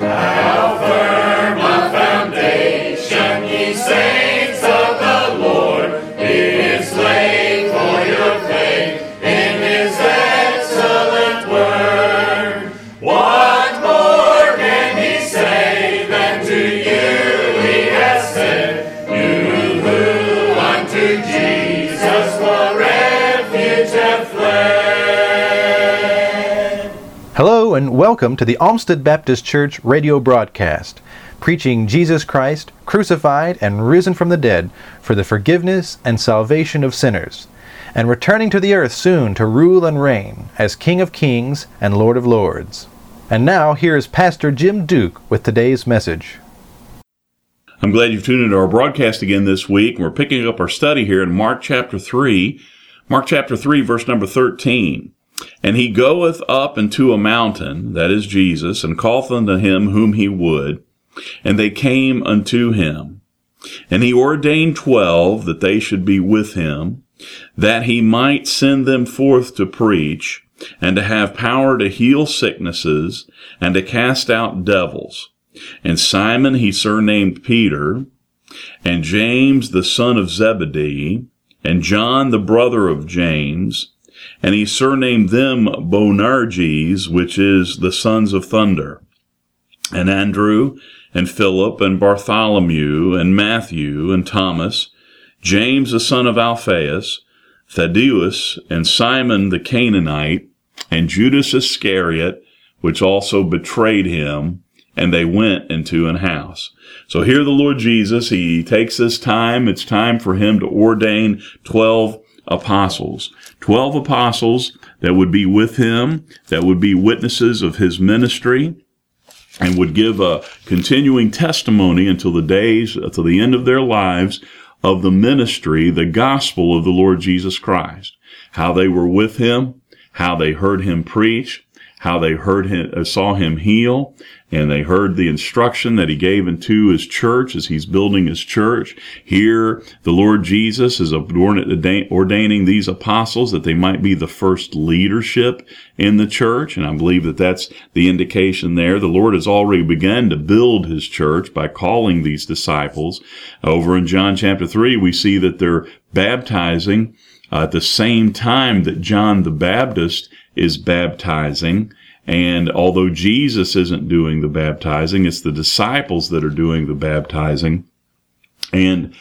How firm a foundation, ye saints of the Lord, is laid for your faith in His excellent word. What more can He say than to you He has said, you who unto Jesus for refuge have fled? Hello and welcome to the Olmsted Baptist Church radio broadcast, preaching Jesus Christ, crucified and risen from the dead for the forgiveness and salvation of sinners, and returning to the earth soon to rule and reign as King of Kings and Lord of Lords. And now here is Pastor Jim Duke with today's message. I'm glad you've tuned into our broadcast again this week. We're picking up our study here in Mark chapter 3. Mark chapter 3, verse number 13. And he goeth up into a mountain, that is Jesus, and calleth unto him whom he would. And they came unto him. And he ordained 12 that they should be with him, that he might send them forth to preach, and to have power to heal sicknesses, and to cast out devils. And Simon he surnamed Peter, and James the son of Zebedee, and John the brother of James, and he surnamed them Boanerges, which is the sons of thunder, and Andrew, and Philip, and Bartholomew, and Matthew, and Thomas, James the son of Alphaeus, Thaddeus, and Simon the Canaanite, and Judas Iscariot, which also betrayed him, and they went into an house. So here the Lord Jesus, he takes this time. It's time for him to ordain 12 apostles. 12 apostles that would be with him, that would be witnesses of his ministry, and would give a continuing testimony until the end of their lives of the ministry, the gospel of the Lord Jesus Christ. How they were with him, how they heard him preach, how they saw him heal, and they heard the instruction that he gave into his church as he's building his church. Here, the Lord Jesus is ordaining these apostles that they might be the first leadership in the church, and I believe that that's the indication there. The Lord has already begun to build his church by calling these disciples. Over in John chapter 3, we see that they're baptizing at the same time that John the Baptist is baptizing. And although Jesus isn't doing the baptizing, it's the disciples that are doing the baptizing. And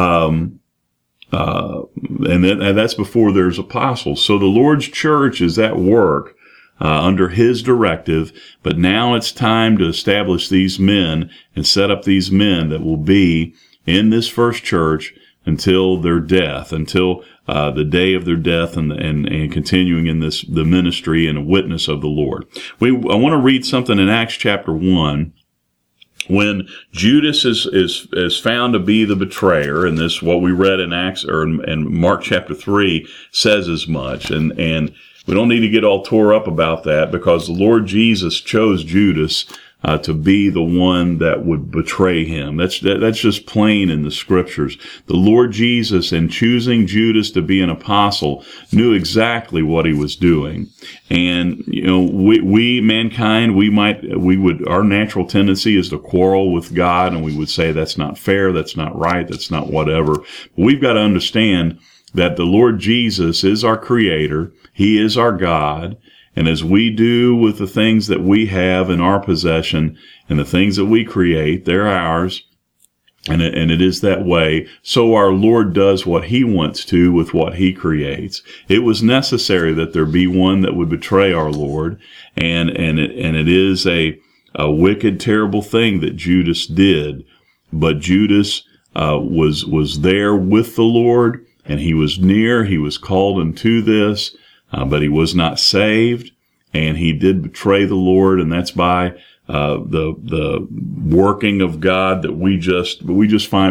that's before there's apostles. So the Lord's church is at work under his directive, but now it's time to establish these men and set up these men that will be in this first church until their death, until the day of their death, and continuing in the ministry and a witness of the Lord. I want to read something in Acts chapter 1. When Judas is found to be the betrayer, and this what we read in in Mark chapter 3 says as much, and we don't need to get all tore up about that, because the Lord Jesus chose Judas to be the one that would betray him. That's just plain in the scriptures. The Lord Jesus, in choosing Judas to be an apostle, knew exactly what he was doing. And, we mankind, our natural tendency is to quarrel with God, and we would say that's not fair, that's not right, that's not whatever. But we've got to understand that the Lord Jesus is our creator. He is our God. And as we do with the things that we have in our possession and the things that we create, they're ours, and it is that way. So our Lord does what he wants to with what he creates. It was necessary that there be one that would betray our Lord, and it is a wicked, terrible thing that Judas did. But Judas was there with the Lord, and he was near. He was called into this. But he was not saved, and he did betray the Lord, and that's by the working of God that we just find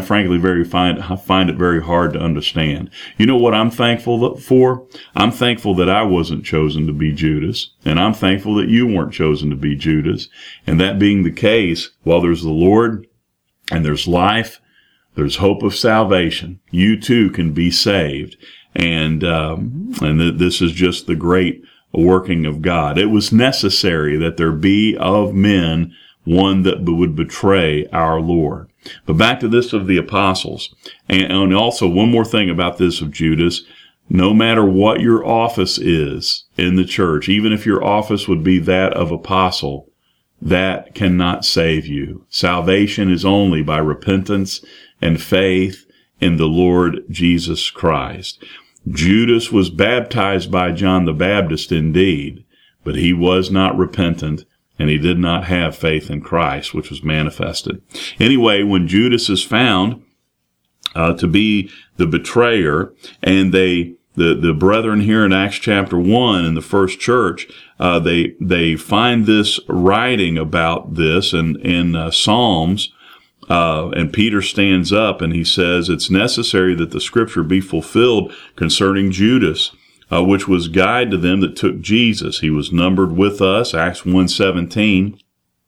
it very hard to understand. You know what I'm thankful for? I'm thankful that I wasn't chosen to be Judas, and I'm thankful that you weren't chosen to be Judas. And that being the case, while there's the Lord and there's life, there's hope of salvation. You too can be saved. And this is just the great working of God. It was necessary that there be of men one that would betray our Lord. But back to this of the apostles. And also one more thing about this of Judas. No matter what your office is in the church, even if your office would be that of apostle, that cannot save you. Salvation is only by repentance and faith in the Lord Jesus Christ. Judas was baptized by John the Baptist indeed, but he was not repentant, and he did not have faith in Christ, which was manifested. Anyway, when Judas is found to be the betrayer, and the brethren here in Acts chapter 1 in the first church, they find this writing about this in Psalms, and Peter stands up and he says, it's necessary that the scripture be fulfilled concerning Judas, which was guide to them that took Jesus. He was numbered with us, Acts 1:17.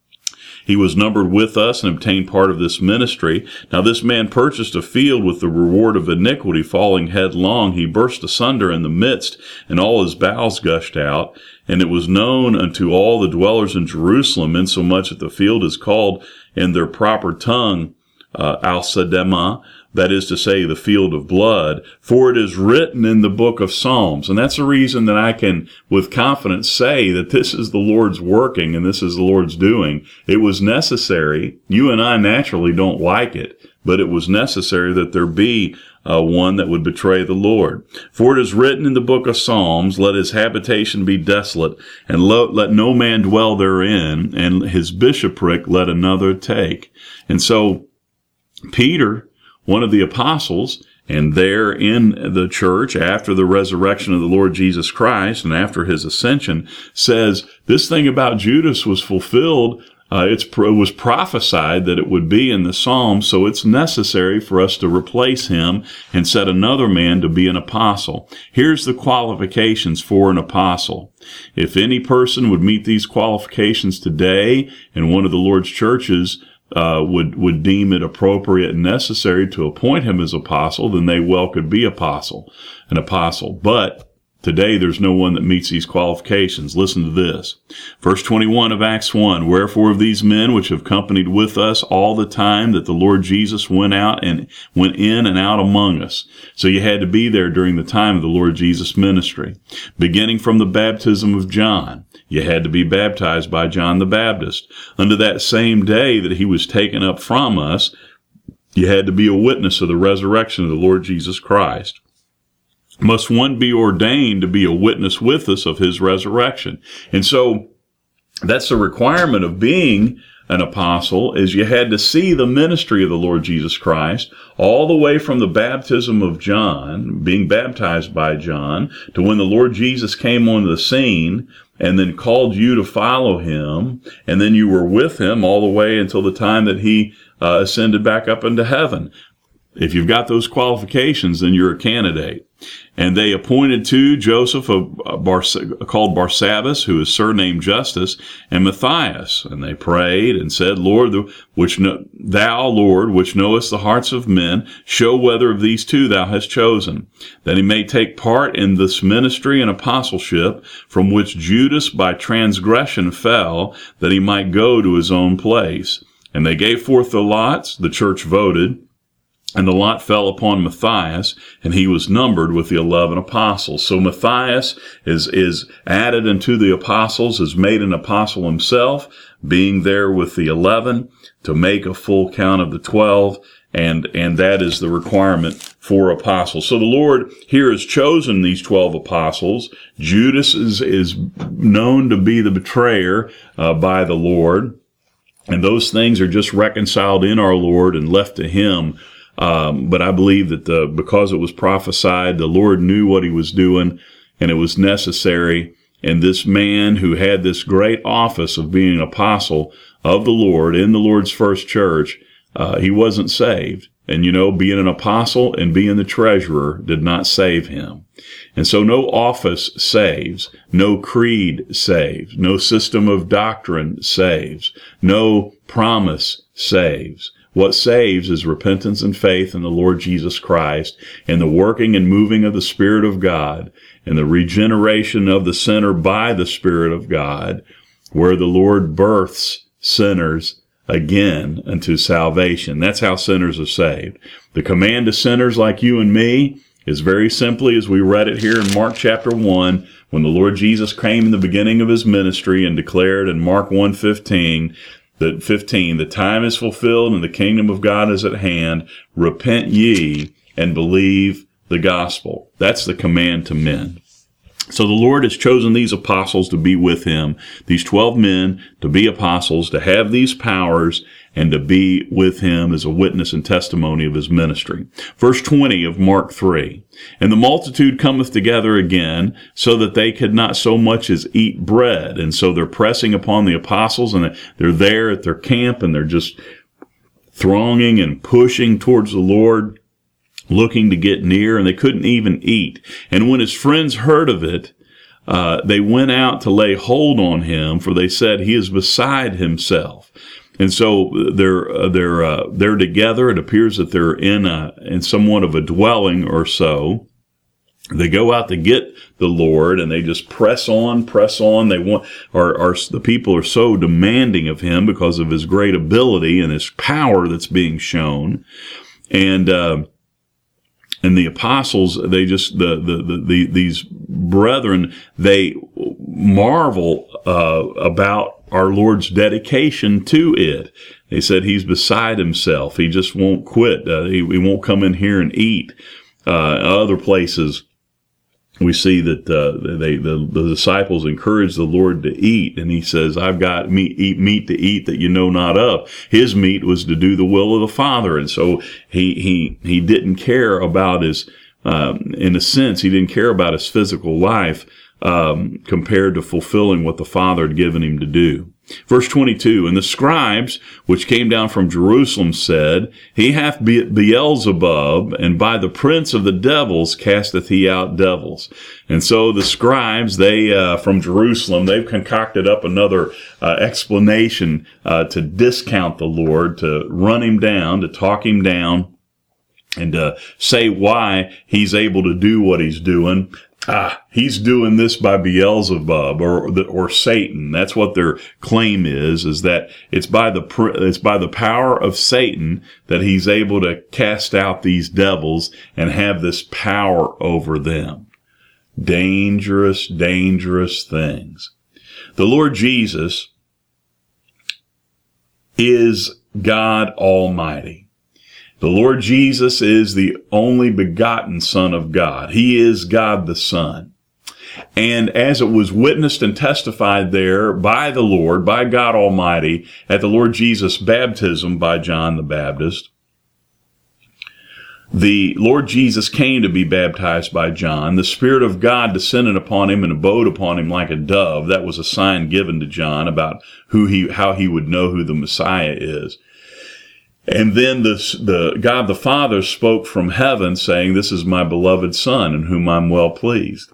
He was numbered with us and obtained part of this ministry. Now this man purchased a field with the reward of iniquity, falling headlong. He burst asunder in the midst, and all his bowels gushed out. And it was known unto all the dwellers in Jerusalem, insomuch that the field is called in their proper tongue Al-Sademah, that is to say, the field of blood, for it is written in the book of Psalms. And that's the reason that I can, with confidence, say that this is the Lord's working and this is the Lord's doing. It was necessary. You and I naturally don't like it, but it was necessary that there be one that would betray the Lord. For it is written in the book of Psalms, let his habitation be desolate, and let no man dwell therein, and his bishopric let another take. And so Peter, one of the apostles, and there in the church after the resurrection of the Lord Jesus Christ and after his ascension, says this thing about Judas was fulfilled. It was prophesied that it would be in the Psalms, so it's necessary for us to replace him and set another man to be an apostle. Here's the qualifications for an apostle. If any person would meet these qualifications today in one of the Lord's churches, would deem it appropriate and necessary to appoint him as apostle, then they well could be an apostle. But today there's no one that meets these qualifications. Listen to this. Verse 21 of Acts 1, wherefore of these men which have companied with us all the time that the Lord Jesus went in and out among us. So you had to be there during the time of the Lord Jesus' ministry. Beginning from the baptism of John, you had to be baptized by John the Baptist. Unto that same day that he was taken up from us, you had to be a witness of the resurrection of the Lord Jesus Christ. Must one be ordained to be a witness with us of his resurrection? And so that's the requirement of being an apostle, is you had to see the ministry of the Lord Jesus Christ all the way from the baptism of John, being baptized by John, to when the Lord Jesus came on the scene and then called you to follow him, and then you were with him all the way until the time that he ascended back up into heaven. If you've got those qualifications, then you're a candidate. And they appointed two, Joseph called Barsabbas, who is surnamed Justus, and Matthias. And they prayed and said, Lord, thou, Lord, which knowest the hearts of men, show whether of these two thou hast chosen, that he may take part in this ministry and apostleship, from which Judas by transgression fell, that he might go to his own place. And they gave forth the lots, the church voted, and the lot fell upon Matthias, and he was numbered with the 11 apostles. So Matthias is added unto the apostles, is made an apostle himself, being there with the 11 to make a full count of the 12, and that is the requirement for apostles. So the Lord here has chosen these 12 apostles. Judas is known to be the betrayer by the Lord, and those things are just reconciled in our Lord and left to him. But I believe that because it was prophesied, the Lord knew what he was doing, and it was necessary. And this man who had this great office of being an apostle of the Lord in the Lord's first church, he wasn't saved. And being an apostle and being the treasurer did not save him. And so no office saves, no creed saves, no system of doctrine saves, no promise saves. What saves is repentance and faith in the Lord Jesus Christ, and the working and moving of the Spirit of God, and the regeneration of the sinner by the Spirit of God, where the Lord births sinners again unto salvation. That's how sinners are saved. The command to sinners like you and me is very simply, as we read it here in Mark chapter 1, when the Lord Jesus came in the beginning of his ministry and declared in Mark 1:15, the time is fulfilled and the kingdom of God is at hand. Repent ye and believe the gospel. That's the command to men. So the Lord has chosen these apostles to be with him, these 12 men to be apostles, to have these powers, and to be with him as a witness and testimony of his ministry. Verse 20 of Mark 3, and the multitude cometh together again, so that they could not so much as eat bread. And so they're pressing upon the apostles, and they're there at their camp, and they're just thronging and pushing towards the Lord, looking to get near, and they couldn't even eat. And when his friends heard of it, they went out to lay hold on him, for they said, he is beside himself. And so they're together. It appears that they're in somewhat of a dwelling or so. They go out to get the Lord, and they just press on. They the people are so demanding of him because of his great ability and his power that's being shown. And the apostles, they just, these brethren, they marvel about our Lord's dedication to it. They said he's beside himself. He just won't quit. He won't come in here and eat. Other places, we see that the disciples encourage the Lord to eat, and he says, I've got meat to eat that you know not of. His meat was to do the will of the Father, and so he didn't care about his, in a sense, he didn't care about his physical life compared to fulfilling what the Father had given him to do. Verse 22, and the scribes which came down from Jerusalem said, he hath Beelzebub, and by the prince of the devils casteth he out devils. And so the scribes, they from Jerusalem, they've concocted up another explanation to discount the Lord, to run him down, to talk him down, and to say why he's able to do what he's doing. He's doing this by Beelzebub or Satan. That's what their claim is that it's by the power of Satan that he's able to cast out these devils and have this power over them. Dangerous, dangerous things. The Lord Jesus is God Almighty. The Lord Jesus is the only begotten Son of God. He is God the Son. And as it was witnessed and testified there by the Lord, by God Almighty, at the Lord Jesus' baptism by John the Baptist, the Lord Jesus came to be baptized by John. The Spirit of God descended upon him and abode upon him like a dove. That was a sign given to John about how he would know who the Messiah is. And then the God the Father spoke from heaven saying, this is my beloved Son in whom I'm well pleased.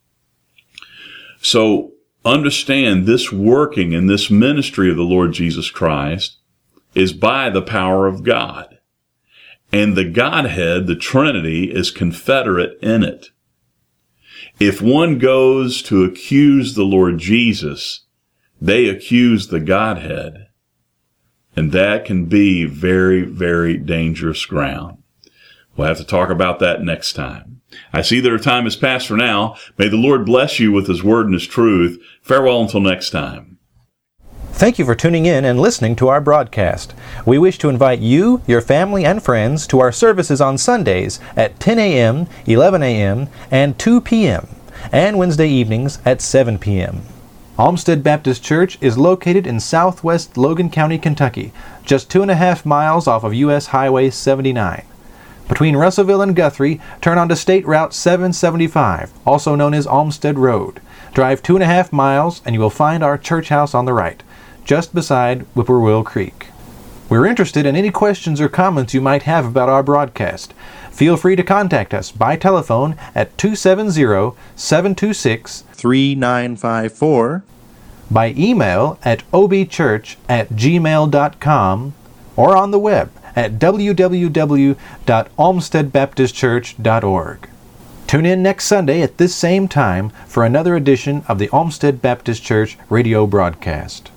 So understand this working and this ministry of the Lord Jesus Christ is by the power of God. And the Godhead, the Trinity, is confederate in it. If one goes to accuse the Lord Jesus, they accuse the Godhead. And that can be very, very dangerous ground. We'll have to talk about that next time. I see that our time has passed for now. May the Lord bless you with his word and his truth. Farewell until next time. Thank you for tuning in and listening to our broadcast. We wish to invite you, your family, and friends to our services on Sundays at 10 a.m., 11 a.m., and 2 p.m., and Wednesday evenings at 7 p.m. Olmsted Baptist Church is located in southwest Logan County, Kentucky, just 2.5 miles off of U.S. Highway 79. Between Russellville and Guthrie, turn onto State Route 775, also known as Olmsted Road. Drive 2.5 miles and you will find our church house on the right, just beside Whippoorwill Creek. We're interested in any questions or comments you might have about our broadcast. Feel free to contact us by telephone at 270-726-3954, by email at obchurch@gmail.com, or on the web at www.olmstedbaptistchurch.org. Tune in next Sunday at this same time for another edition of the Olmsted Baptist Church radio broadcast.